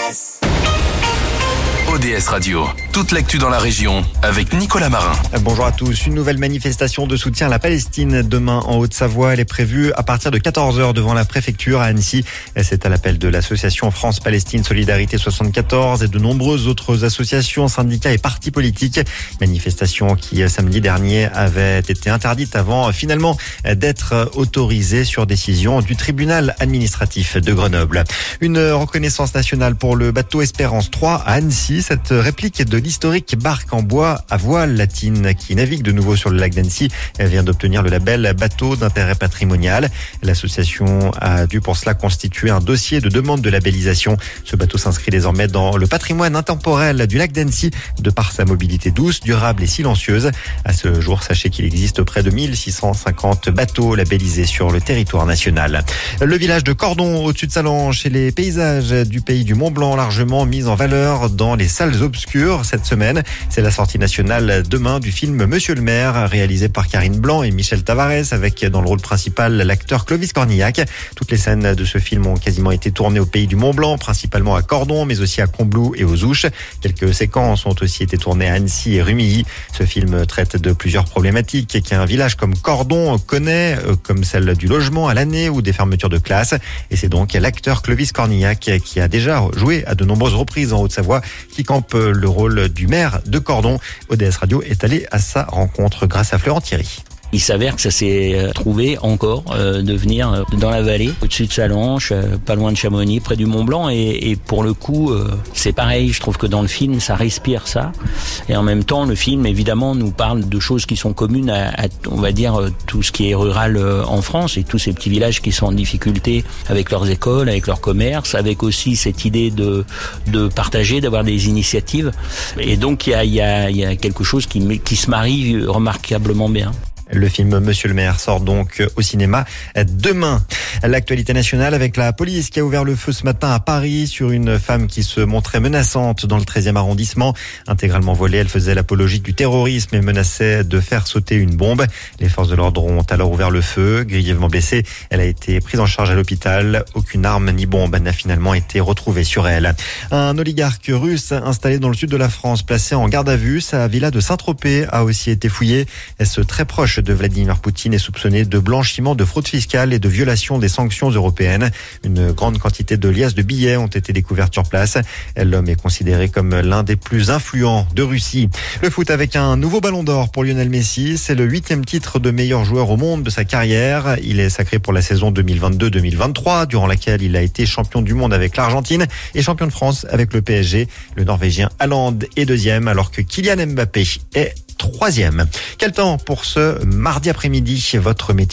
ODS Radio, toute l'actu dans la région avec Nicolas Marin. Bonjour à tous. Une nouvelle manifestation de soutien à la Palestine demain en Haute-Savoie. Elle est prévue à partir de 14h devant la préfecture à Annecy. C'est à l'appel de l'association France-Palestine Solidarité 74 et de nombreuses autres associations, syndicats et partis politiques. Manifestation qui samedi dernier avait été interdite avant finalement d'être autorisée sur décision du tribunal administratif de Grenoble. Une reconnaissance nationale pour le bateau Espérance 3 à Annecy. Cette réplique de l'historique barque en bois à voile latine qui navigue de nouveau sur le lac d'Annecy. Elle vient d'obtenir le label bateau d'intérêt patrimonial. L'association a dû pour cela constituer un dossier de demande de labellisation. Ce bateau s'inscrit désormais dans le patrimoine intemporel du lac d'Annecy de par sa mobilité douce, durable et silencieuse. À ce jour, sachez qu'il existe près de 1650 bateaux labellisés sur le territoire national. Le village de Cordon, au-dessus de Sallanches, et les paysages du pays du Mont-Blanc largement mis en valeur dans les salles obscures cette semaine. C'est la sortie nationale demain du film Monsieur le maire, réalisé par Karine Blanc et Michel Tavares, avec dans le rôle principal l'acteur Clovis Cornillac. Toutes les scènes de ce film ont quasiment été tournées au pays du Mont-Blanc, principalement à Cordon, mais aussi à Combloux et aux Ouches. Quelques séquences ont aussi été tournées à Annecy et Rumilly. Ce film traite de plusieurs problématiques qu'un village comme Cordon connaît, comme celle du logement à l'année ou des fermetures de classes. Et c'est donc l'acteur Clovis Cornillac qui a déjà joué à de nombreuses reprises en Haute-Savoie, qui campe le rôle du maire de Cordon. ODS Radio est allé à sa rencontre grâce à Florent Thierry. Il s'avère que ça s'est trouvé encore de venir dans la vallée, au-dessus de Sallanches, pas loin de Chamonix, près du Mont-Blanc. Et pour le coup, c'est pareil. Je trouve que dans le film, ça respire ça. Et en même temps, le film, évidemment, nous parle de choses qui sont communes à on va dire, tout ce qui est rural en France et tous ces petits villages qui sont en difficulté avec leurs écoles, avec leurs commerces, avec aussi cette idée de partager, d'avoir des initiatives. Et donc, il y a quelque chose qui se marie remarquablement bien. Le film Monsieur le maire sort donc au cinéma demain. L'actualité nationale avec la police qui a ouvert le feu ce matin à Paris sur une femme qui se montrait menaçante dans le 13e arrondissement. Intégralement voilée, elle faisait l'apologie du terrorisme et menaçait de faire sauter une bombe. Les forces de l'ordre ont alors ouvert le feu. Grièvement blessée, elle a été prise en charge à l'hôpital. Aucune arme ni bombe n'a finalement été retrouvée sur elle. Un oligarque russe installé dans le sud de la France, placé en garde à vue, sa villa de Saint-Tropez a aussi été fouillée. Est-ce très proche de Vladimir Poutine est soupçonné de blanchiment, de fraude fiscale et de violation des sanctions européennes. Une grande quantité de liasses de billets ont été découvertes sur place. L'homme est considéré comme l'un des plus influents de Russie. Le foot avec un nouveau ballon d'or pour Lionel Messi. C'est le 8e titre de meilleur joueur au monde de sa carrière. Il est sacré pour la saison 2022-2023, durant laquelle il a été champion du monde avec l'Argentine et champion de France avec le PSG. Le Norvégien Haaland est 2e, alors que Kylian Mbappé est 3e. Quel temps pour ce mardi après-midi, votre météo?